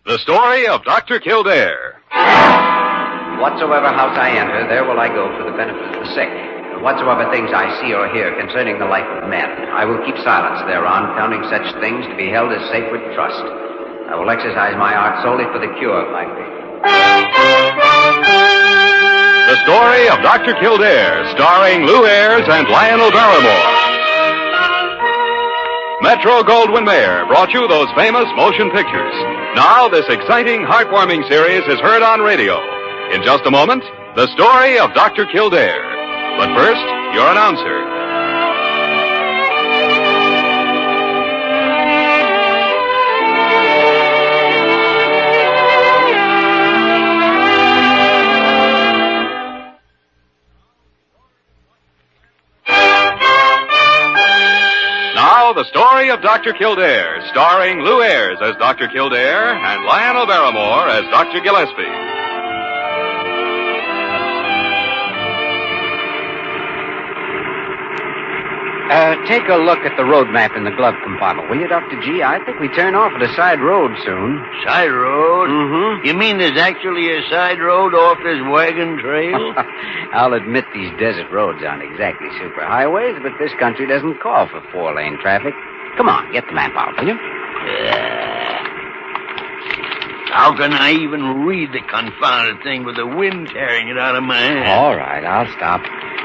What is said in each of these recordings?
The story of Dr. Kildare. Whatsoever house I enter, there will I go for the benefit of the sick. Whatsoever things I see or hear concerning the life of men, I will keep silence thereon, counting such things to be held as sacred trust. I will exercise my art solely for the cure of my people. The story of Dr. Kildare, starring Lou Ayres and Lionel Barrymore. Metro-Goldwyn-Mayer brought you those famous motion pictures. Now this exciting, heartwarming series is heard on radio. In just a moment, the story of Dr. Kildare. But first, your announcer. Now, the story of Dr. Kildare, starring Lou Ayres as Dr. Kildare and Lionel Barrymore as Dr. Gillespie. Take a look at the road map in the glove compartment, will you, Dr. G? I think we turn off at a side road soon. Side road? Mm-hmm. You mean there's actually a side road off this wagon trail? I'll admit these desert roads aren't exactly superhighways, but this country doesn't call for four-lane traffic. Come on, get the map out, will you? How can I even read the confounded thing with the wind tearing it out of my hand? All right, I'll stop.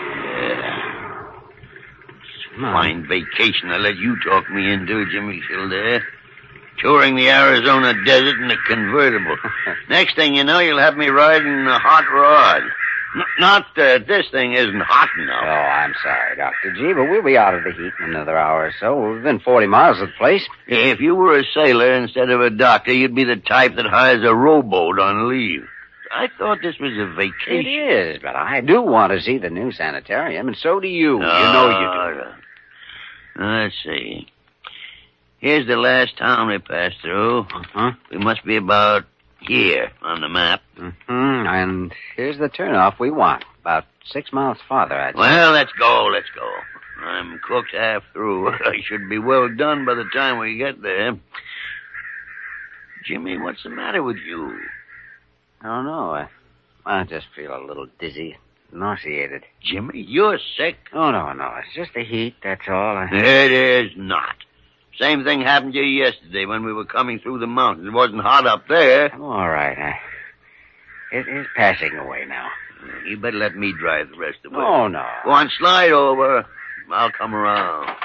Fine vacation I let you talk me into, Jimmy Kildare. Touring the Arizona desert in a convertible. Next thing you know, you'll have me riding a hot rod. Not that this thing isn't hot enough. Oh, I'm sorry, Dr. G, but we'll be out of the heat in another hour or so. We're within 40 miles of the place. If you were a sailor instead of a doctor, you'd be the type that hires a rowboat on leave. I thought this was a vacation. It is, but I do want to see the new sanitarium, and so do you. You know you do. Let's see. Here's the last town we passed through. Uh-huh. We must be about here on the map. Mm-hmm. And here's the turnoff we want. About 6 miles farther, I'd say. Well, let's go. I'm cooked half through. I should be well done by the time we get there. Jimmy, what's the matter with you? I don't know. I just feel a little dizzy. Nauseated. Jimmy, you're sick. Oh, no. It's just the heat, that's all. It is not. Same thing happened to you yesterday when we were coming through the mountains. It wasn't hot up there. I'm all right. It is passing away now. You better let me drive the rest of the way. Oh, no. Go on, slide over. I'll come around.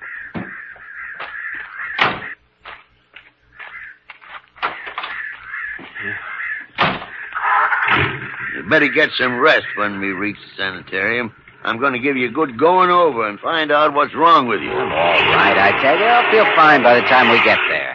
You better get some rest when we reach the sanitarium. I'm going to give you a good going over and find out what's wrong with you. All right, I tell you, I'll feel fine by the time we get there.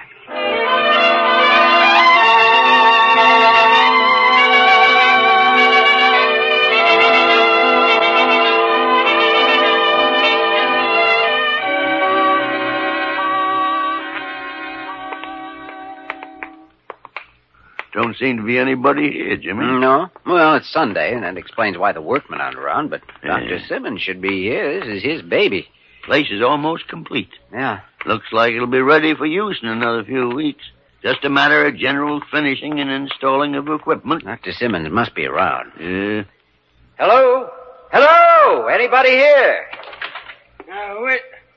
Don't seem to be anybody here, Jimmy. No? Well, it's Sunday, and that explains why the workmen aren't around, but Dr. Simmons should be here. This is his baby. Place is almost complete. Yeah. Looks like it'll be ready for use in another few weeks. Just a matter of general finishing and installing of equipment. Dr. Simmons must be around. Yeah. Hello? Hello? Anybody here? Well,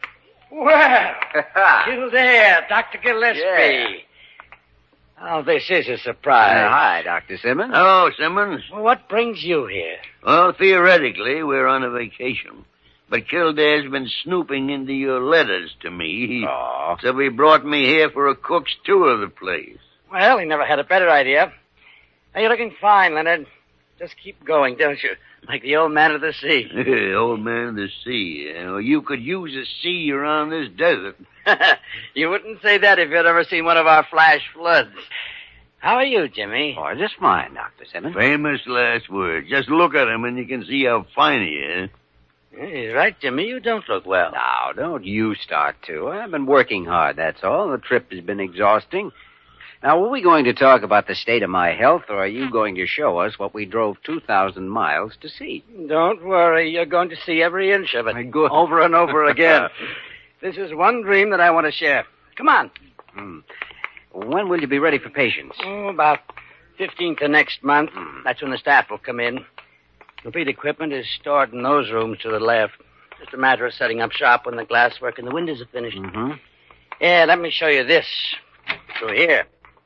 Kildare, Dr. Gillespie. Yeah. Oh, this is a surprise. Hi, Dr. Simmons. Hello, Simmons. Well, what brings you here? Well, theoretically, we're on a vacation. But Kildare's been snooping into your letters to me. Oh. So he brought me here for a cook's tour of the place. Well, he never had a better idea. Now, you're looking fine, Leonard. Just keep going, don't you? Like the old man of the sea. Old man of the sea. You could use a sea around this desert. You wouldn't say that if you'd ever seen one of our flash floods. How are you, Jimmy? Oh, just fine, Dr. Simmons. Famous last words. Just look at him and you can see how fine he is. He's right, Jimmy. You don't look well. Now, don't you start to. I've been working hard, that's all. The trip has been exhausting. Now, were we going to talk about the state of my health, or are you going to show us what we drove 2,000 miles to see? Don't worry. You're going to see every inch of it. Good. Over and over again. This is one dream that I want to share. Come on. When will you be ready for patients? Oh, about 15th of next month. That's when the staff will come in. Complete equipment is stored in those rooms to the left. Just a matter of setting up shop when the glasswork and the windows are finished. Mm-hmm. Yeah, let me show you this. Through here.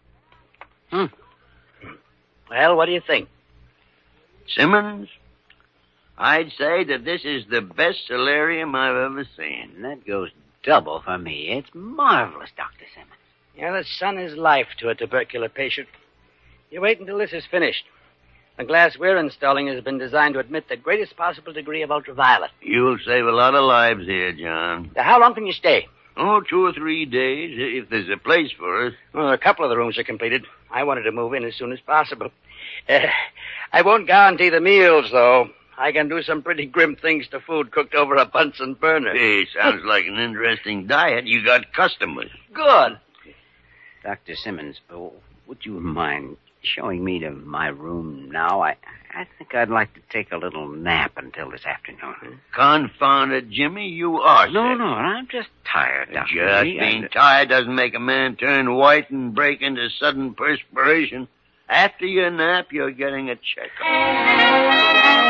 Well, what do you think? Simmons, I'd say that this is the best solarium I've ever seen. And that goes double for me. It's marvelous, Dr. Simmons. Yeah, the sun is life to a tubercular patient. You wait until this is finished. The glass we're installing has been designed to admit the greatest possible degree of ultraviolet. You'll save a lot of lives here, John. Now, how long can you stay? Oh, 2 or 3 days, if there's a place for us. Well, a couple of the rooms are completed. I wanted to move in as soon as possible. I won't guarantee the meals, though. I can do some pretty grim things to food cooked over a Bunsen burner. Hey, sounds like an interesting diet. You got customers. Good. Dr. Simmons, would you mind showing me to my room now? I think I'd like to take a little nap until this afternoon. Confound it, Jimmy, you are sick. No, I'm just tired, Dr. Just Lee. being tired doesn't make a man turn white and break into sudden perspiration. After your nap, you're getting a checkup.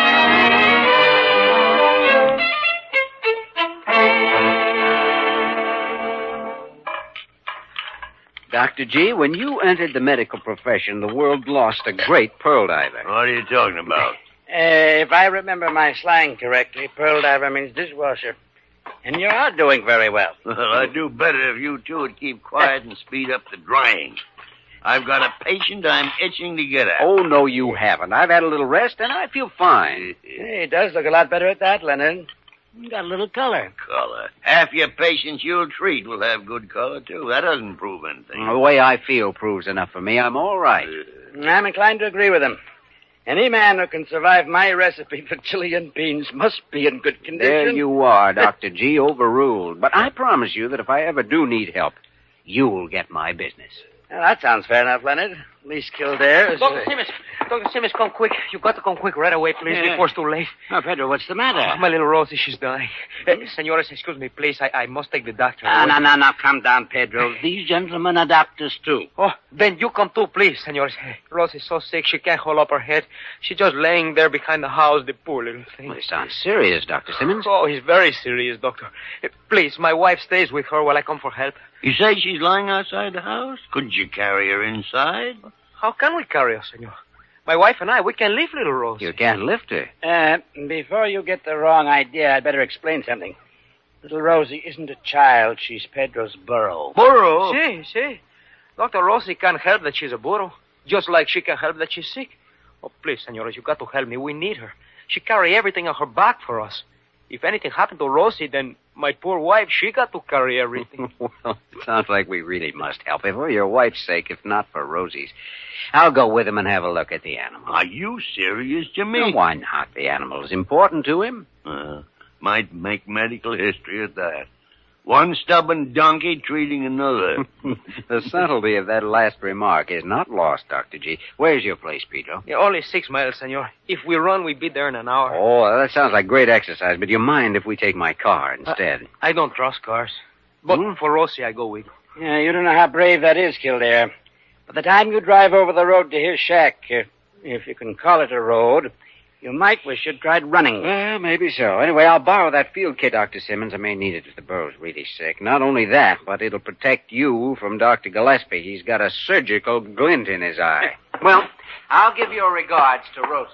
Dr. G, when you entered the medical profession, the world lost a great pearl diver. What are you talking about? If I remember my slang correctly, pearl diver means dishwasher. And you are doing very well. Well, I'd do better if you two would keep quiet and speed up the drying. I've got a patient I'm itching to get at. Oh, no, you haven't. I've had a little rest, and I feel fine. Hey, it does look a lot better at that, Leonard. You got a little color. Color. Half your patients you'll treat will have good color, too. That doesn't prove anything. The way I feel proves enough for me. I'm all right. I'm inclined to agree with him. Any man who can survive my recipe for Chilean beans must be in good condition. There you are, Dr. G, overruled. But I promise you that if I ever do need help, you'll get my business. Well, that sounds fair enough, Leonard. At least Kildare is... Dr. Simmons, come quick. You've got to come quick right away, please, before it's too late. Oh, Pedro, what's the matter? My little Rosie, she's dying. Senores, excuse me, please. I must take the doctor. No, calm down, Pedro. These gentlemen are doctors, too. Oh, then you come too, please, senores. Rosie's so sick, she can't hold up her head. She's just laying there behind the house, the poor little thing. Well, it sounds serious, Dr. Simmons. Oh, he's very serious, doctor. Please, my wife stays with her while I come for help. You say she's lying outside the house? Couldn't you carry her inside? How can we carry her, senor? My wife and I, we can lift little Rosie. You can't lift her. Before you get the wrong idea, I'd better explain something. Little Rosie isn't a child. She's Pedro's burro. Burro? See. Dr. Rosie can't help that she's a burro, just like she can help that she's sick. Oh, please, senores, you got to help me. We need her. She carry everything on her back for us. If anything happened to Rosie, then my poor wife, she got to carry everything. Well, it sounds like we really must help her for your wife's sake, if not for Rosie's. I'll go with him and have a look at the animal. Are you serious, Jimmy? Well, why not? The animal's important to him. Might make medical history at that. One stubborn donkey treating another. The subtlety of that last remark is not lost, Dr. G. Where's your place, Pedro? Yeah, only 6 miles, senor. If we run, we'll be there in an hour. Oh, that sounds like great exercise, but you mind if we take my car instead? I don't trust cars. But for Rosie, I go with you. Yeah, you don't know how brave that is, Kildare. By the time you drive over the road to his shack, if you can call it a road, you might wish you'd tried running. Well, maybe so. Anyway, I'll borrow that field kit, Dr. Simmons. I may need it if the burro's really sick. Not only that, but it'll protect you from Dr. Gillespie. He's got a surgical glint in his eye. Well, I'll give your regards to Rosie.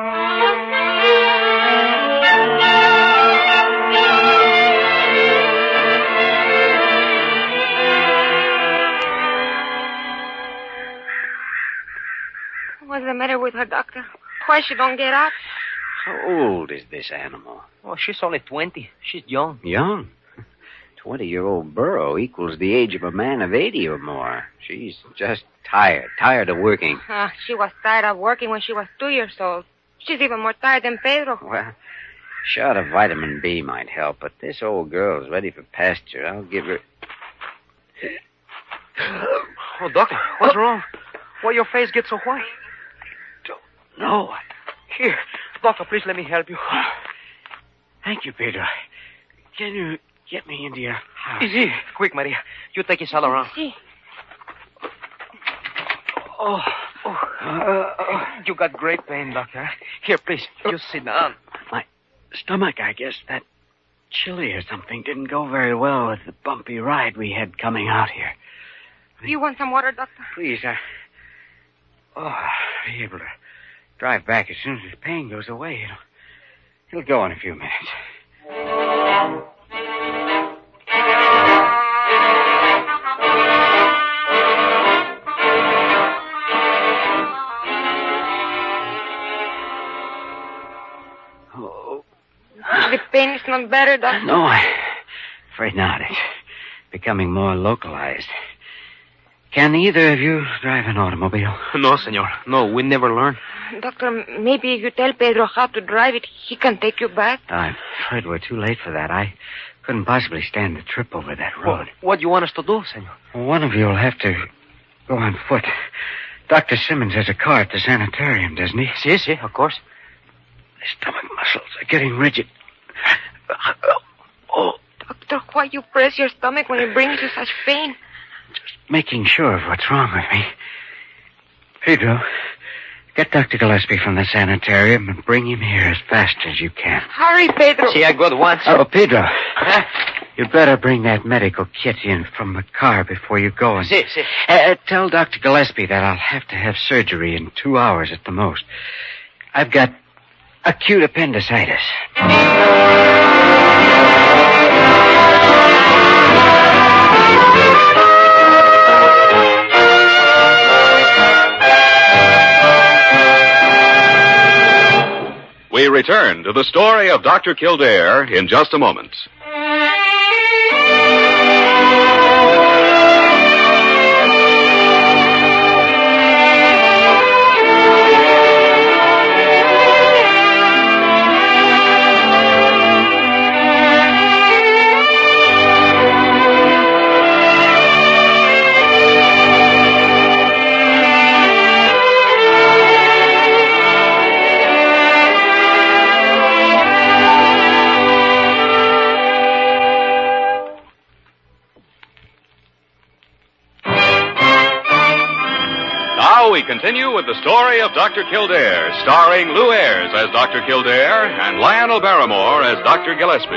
What's the matter with her, doctor? Why she don't get up? How old is this animal? Oh, she's only 20. She's young. Young? 20-year-old burro equals the age of a man of 80 or more. She's just tired of working. She was tired of working when she was 2 years old. She's even more tired than Pedro. Well, a shot of vitamin B might help, but this old girl's ready for pasture. I'll give her... Oh, doctor, what's wrong? Why your face gets so white? No. Here, doctor, please let me help you. Thank you, Pedro. Can you get me into your house? Easy. Quick, Maria. You take his all around. See. You got great pain, Doctor. Here, please, just sit down. My stomach, I guess that chili or something didn't go very well with the bumpy ride we had coming out here. Do you want some water, Doctor? Please, I'll be able to drive back as soon as the pain goes away. It'll go in a few minutes. The pain is not better, Doctor. No, I'm afraid not. It's becoming more localized. Can either of you drive an automobile? No, senor. No, we never learn. Doctor, maybe if you tell Pedro how to drive it, he can take you back. I'm afraid we're too late for that. I couldn't possibly stand the trip over that road. What do you want us to do, senor? Well, one of you will have to go on foot. Dr. Simmons has a car at the sanitarium, doesn't he? Yes, of course. My stomach muscles are getting rigid. Doctor, why you press your stomach when it brings you such pain? Just making sure of what's wrong with me. Pedro, get Dr. Gillespie from the sanitarium and bring him here as fast as you can. Hurry, Pedro. See, I got once. Oh, Pedro. You'd better bring that medical kit in from the car before you go. And, Si. tell Dr. Gillespie that I'll have to have surgery in 2 hours at the most. I've got acute appendicitis. We return to the story of Dr. Kildare in just a moment. Now we continue with the story of Dr. Kildare, starring Lou Ayres as Dr. Kildare and Lionel Barrymore as Dr. Gillespie.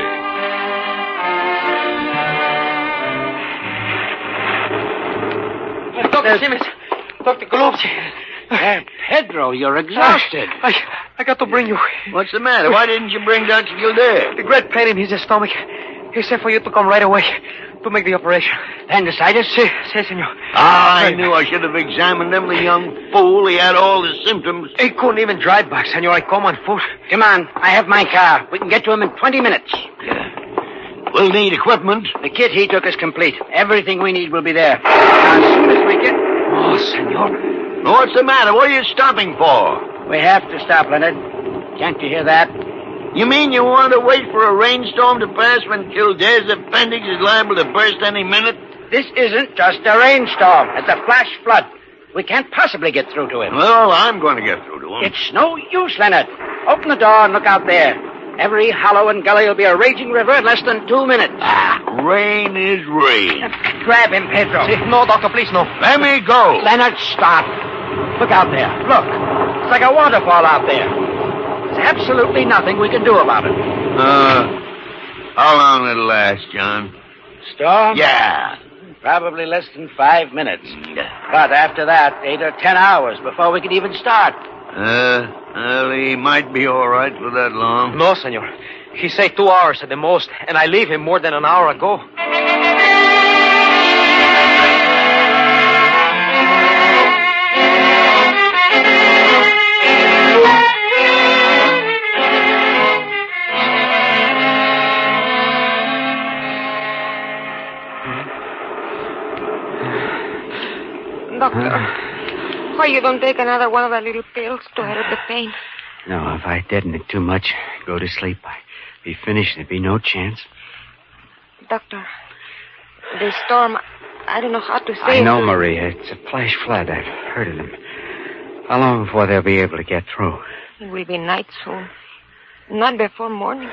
Dr. Simmons. Dr. Gillespie. Pedro, you're exhausted. I got to bring you. What's the matter? Why didn't you bring Dr. Kildare? The great pain in his stomach. He said for you to come right away to make the operation. Appendicitis? Si, senor. I knew I should have examined him, the young fool. He had all the symptoms. He couldn't even drive back, senor. I come on foot. Come on, I have my car. We can get to him in 20 minutes. We'll need equipment. The kit he took is complete. Everything we need will be there. Now, as soon as we get... Oh, senor. What's the matter? What are you stopping for? We have to stop, Leonard. Can't you hear that? You mean you want to wait for a rainstorm to pass when Kildare's appendix is liable to burst any minute? This isn't just a rainstorm. It's a flash flood. We can't possibly get through to him. Well, I'm going to get through to him. It's no use, Leonard. Open the door and look out there. Every hollow and gully will be a raging river in less than 2 minutes. Rain is rain. Grab him, Pedro. No, doctor, please, no. Let me go. Leonard, stop. Look out there. Look. It's like a waterfall out there. There's absolutely nothing we can do about it. How long it'll last, John? Storm? Yeah. Probably less than 5 minutes. But after that, 8 or 10 hours before we can even start. Well, he might be all right for that long. No, senor. He said 2 hours at the most, and I leave him more than an hour ago. Doctor, why you don't take another one of the little pills to help the pain? No, if I deaden it too much, go to sleep, I'd be finished. There'd be no chance. Doctor, the storm, I don't know how to say I it. know, Maria. It's a flash flood. I've heard of them. How long before they'll be able to get through? It will be night soon. Not before morning.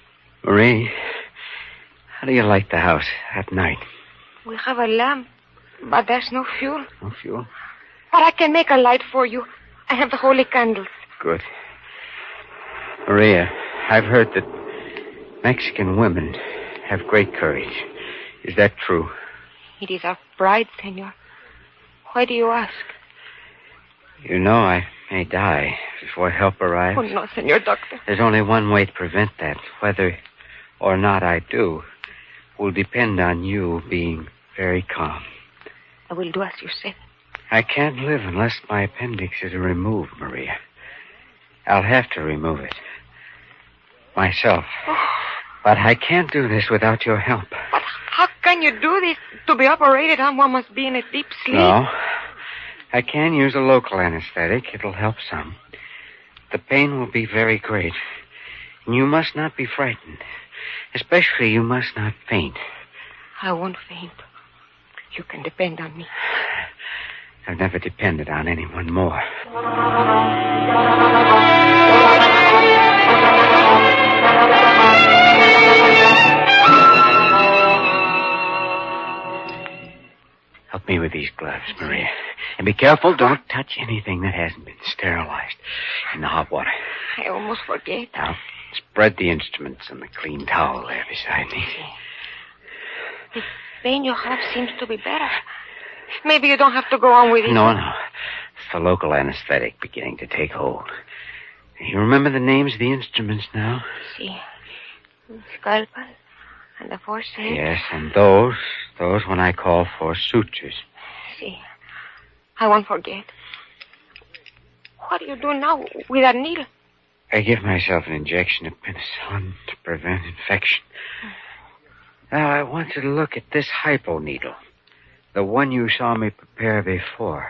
Marie, how do you like the house at night? We have a lamp. But there's no fuel. No fuel? But I can make a light for you. I have the holy candles. Good. Maria, I've heard that Mexican women have great courage. Is that true? It is our pride, senor. Why do you ask? You know I may die before help arrives. Oh, no, senor doctor. There's only one way to prevent that. Whether or not I do will depend on you being very calm. I will do as you said. I can't live unless my appendix is removed, Maria. I'll have to remove it. Myself. Oh. But I can't do this without your help. But how can you do this? To be operated on, one must be in a deep sleep. No. I can use a local anesthetic. It'll help some. The pain will be very great. And you must not be frightened. Especially, you must not faint. I won't faint. You can depend on me. I've never depended on anyone more. Help me with these gloves, Maria. And be careful, don't touch anything that hasn't been sterilized in the hot water. I almost forget. Now, spread the instruments on the clean towel there beside me. The pain you have seems to be better. Maybe you don't have to go on with it. No. It's the local anesthetic beginning to take hold. You remember the names of the instruments now? See. Scalpel and the forceps. Yes, and those when I call for sutures. See. I won't forget. What do you do now with that needle? I give myself an injection of penicillin to prevent infection. Now, I want you to look at this hypo needle. The one you saw me prepare before.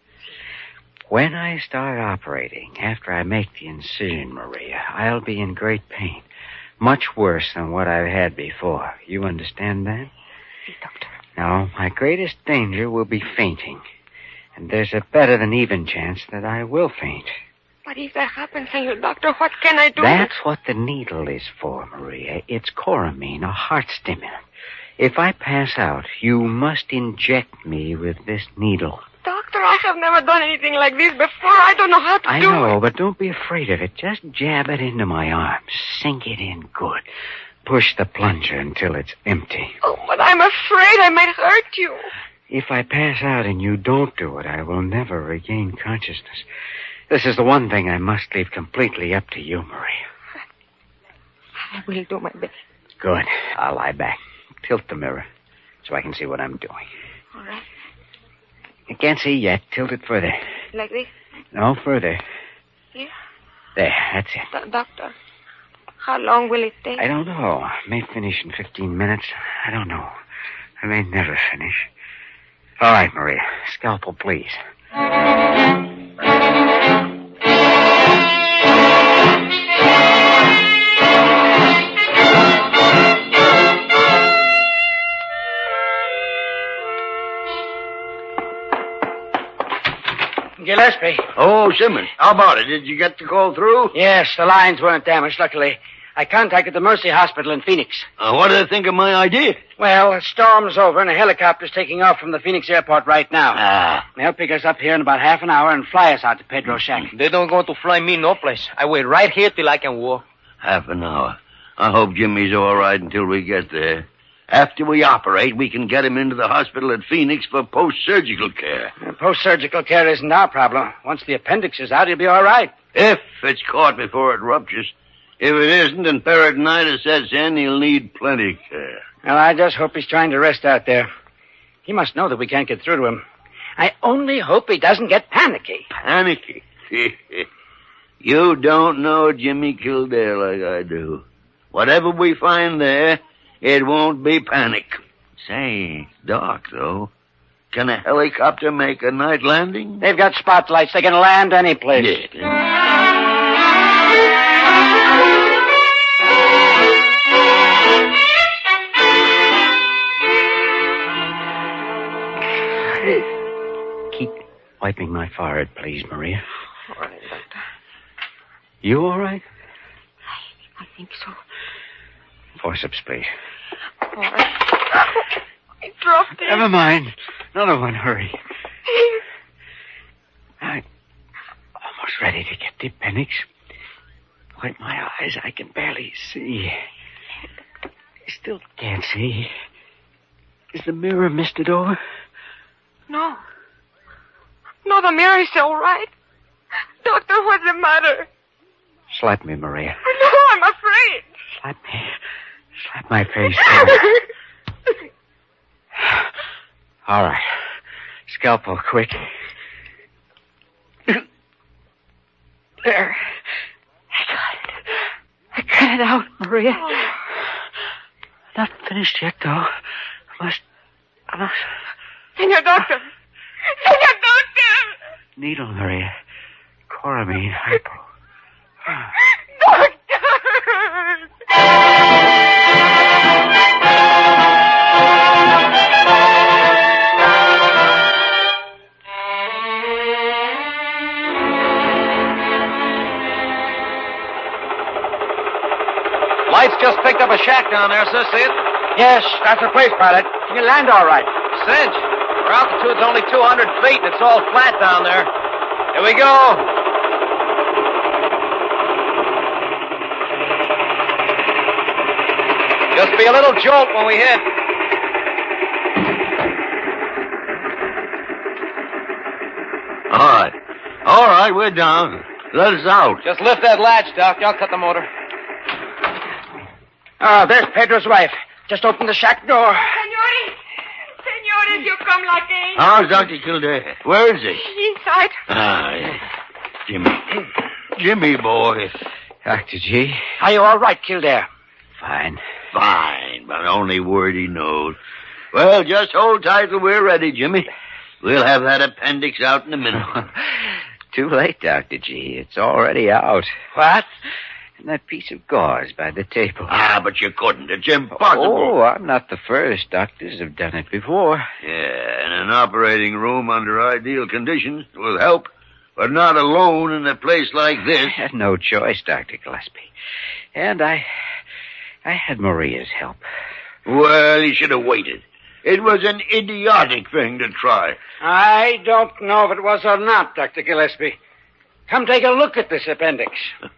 When I start operating, after I make the incision, Maria, I'll be in great pain. Much worse than what I've had before. You understand that? See, doctor. Now, my greatest danger will be fainting. And there's a better than even chance that I will faint. But if that happens, senor doctor, what can I do? That's what the needle is for, Maria. It's Coramine, a heart stimulant. If I pass out, you must inject me with this needle. Doctor, I have never done anything like this before. I don't know how to I do know, it. but don't be afraid of it. Just jab it into my arm. Sink it in good. Push the plunger until it's empty. Oh, but I'm afraid I might hurt you. If I pass out and you don't do it, I will never regain consciousness. This is the one thing I must leave completely up to you, Maria. I will do my best. Good. I'll lie back. Tilt the mirror so I can see what I'm doing. All right. You can't see yet. Tilt it further. Like this? No, further. Here? There, that's it. Doctor, how long will it take? I don't know. I may finish in 15 minutes. I don't know. I may never finish. All right, Maria. Scalpel, please. Gillespie. Oh, Simmons, how about it? Did you get the call through? Yes, the lines weren't damaged, luckily. I contacted the Mercy Hospital in Phoenix. What do they think of my idea? Well, the storm's over and a helicopter's taking off from the Phoenix airport right now. They'll pick us up here in about half an hour and fly us out to Pedro Shack. They don't go to fly me no place. I wait right here till I can walk. Half an hour. I hope Jimmy's all right until we get there. After we operate, we can get him into the hospital at Phoenix for post-surgical care. Post-surgical care isn't our problem. Once the appendix is out, he'll be all right. If it's caught before it ruptures. If it isn't and peritonitis sets in, he'll need plenty care. Well, I just hope he's trying to rest out there. He must know that we can't get through to him. I only hope he doesn't get panicky. Panicky? You don't know Jimmy Kildare like I do. Whatever we find there, it won't be panic. Say, Doc, though, can a helicopter make a night landing? They've got spotlights. They can land any place. Yeah. Keep wiping my forehead, please, Maria. All right, doctor. You all right? I think so. Forceps, please. All right. I dropped it. Never mind. Another one. Hurry. I'm almost ready to get the appendix. Wipe my eyes. I can barely see. I still can't see. Is the mirror misted over? No. No, the mirror is all right. Doctor, what's the matter? Slap me, Maria. No, I'm afraid. Slap me. Slap my face. All right. Scalpel, quick. There. I got it out, Maria. Oh. Not finished yet, though. I must... Senor Doctor! Senor Doctor! Needle, Maria. Coramine, hypo. Doctor! Lights just picked up a shack down there, sir. See it? Yes, that's the place, pilot. You can land all right. Cinch. Our altitude's only 200 feet, and it's all flat down there. Here we go. Just be a little jolt when we hit. All right, we're down. Let us out. Just lift that latch, Doc. I'll cut the motor. There's Pedro's wife. Just open the shack door. Senores, you come like angels. How's Dr. Kildare? Where is he? Inside. Yeah. Jimmy, boy. Dr. G. Are you all right, Kildare? Fine. Fine, but only word he knows. Well, just hold tight till we're ready, Jimmy. We'll have that appendix out in a minute. Too late, Dr. G. It's already out. What? And that piece of gauze by the table. But you couldn't. It's impossible. Oh, I'm not the first. Doctors have done it before. Yeah, in an operating room under ideal conditions will help, but not alone in a place like this. I had no choice, Dr. Gillespie. And I had Maria's help. Well, he should have waited. It was an idiotic thing to try. I don't know if it was or not, Dr. Gillespie. Come take a look at this appendix.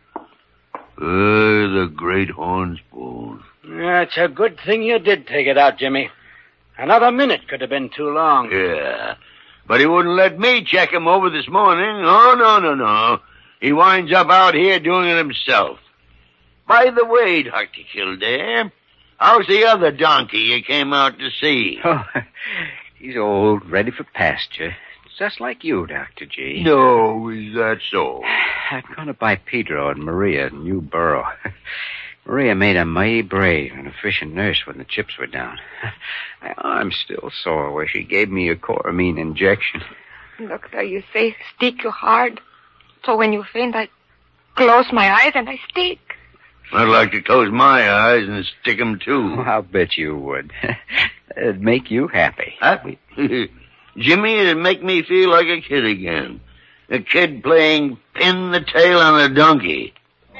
The great horn spoon. It's a good thing you did take it out, Jimmy. Another minute could have been too long. Yeah, but he wouldn't let me check him over this morning. Oh, no. He winds up out here doing it himself. By the way, Dr. Kildare, how's the other donkey you came out to see? Oh, he's old, ready for pasture. Just like you, Dr. G. No, is that so? I'm going to buy Pedro and Maria a new burro. Maria made a mighty brave and efficient nurse when the chips were down. My arm's still sore where she gave me a coramine injection. Doctor, you say stick you hard. So when you faint, I close my eyes and I stick. I'd like to close my eyes and stick 'em too. Oh, I'll bet you would. It'd make you happy. Happy? Jimmy, it'd make me feel like a kid again. A kid playing pin the tail on a donkey.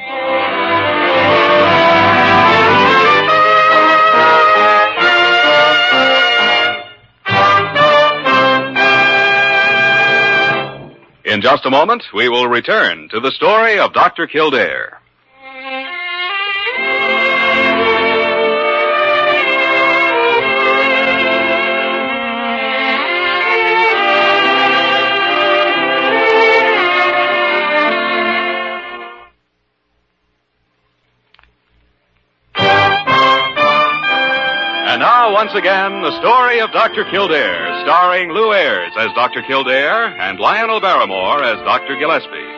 In just a moment, we will return to the story of Dr. Kildare. And now, once again, the story of Dr. Kildare, starring Lou Ayres as Dr. Kildare and Lionel Barrymore as Dr. Gillespie.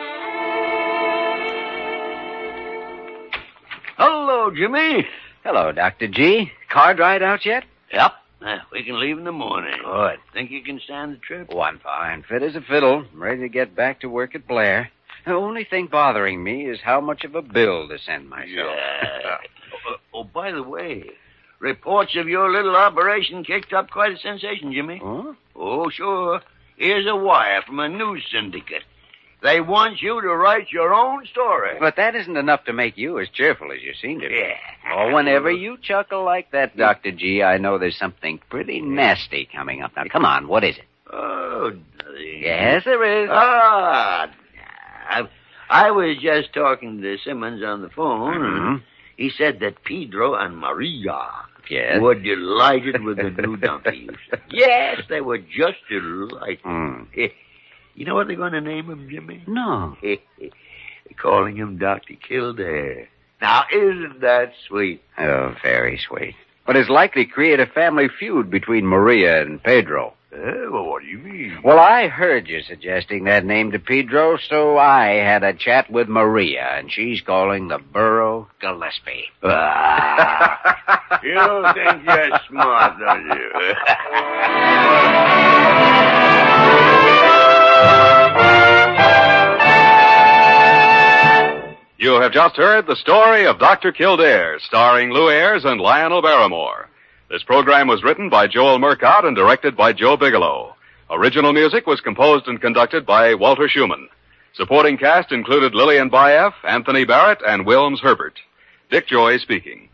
Hello, Jimmy. Hello, Dr. G. Card ride out yet? Yep. We can leave in the morning. Good. Think you can stand the trip? Oh, I'm fine. Fit as a fiddle. I'm ready to get back to work at Blair. The only thing bothering me is how much of a bill to send myself. Yeah. By the way, reports of your little operation kicked up quite a sensation, Jimmy. Huh? Oh, sure. Here's a wire from a news syndicate. They want you to write your own story. But that isn't enough to make you as cheerful as you seem to be. Yeah. Oh, whenever you chuckle like that, Dr. G, I know there's something pretty nasty coming up. Now, come on, what is it? Oh, nothing. Yes, there is. I was just talking to Simmons on the phone, Mm-hmm. and he said that Pedro and Maria Yes? were delighted with the new donkey. Yes, they were just delighted. Mm. You know what they're going to name him, Jimmy? No. They're calling him Dr. Kildare. Now, isn't that sweet? Oh, very sweet. But it's likely to create a family feud between Maria and Pedro. Well, what do you mean? Well, I heard you suggesting that name to Pedro, so I had a chat with Maria, and she's calling the borough Gillespie. You think you're smart, don't you? You have just heard the story of Dr. Kildare, starring Lou Ayres and Lionel Barrymore. This program was written by Joel Murcott and directed by Joe Bigelow. Original music was composed and conducted by Walter Schumann. Supporting cast included Lillian Baeff, Anthony Barrett, and Wilms Herbert. Dick Joy speaking.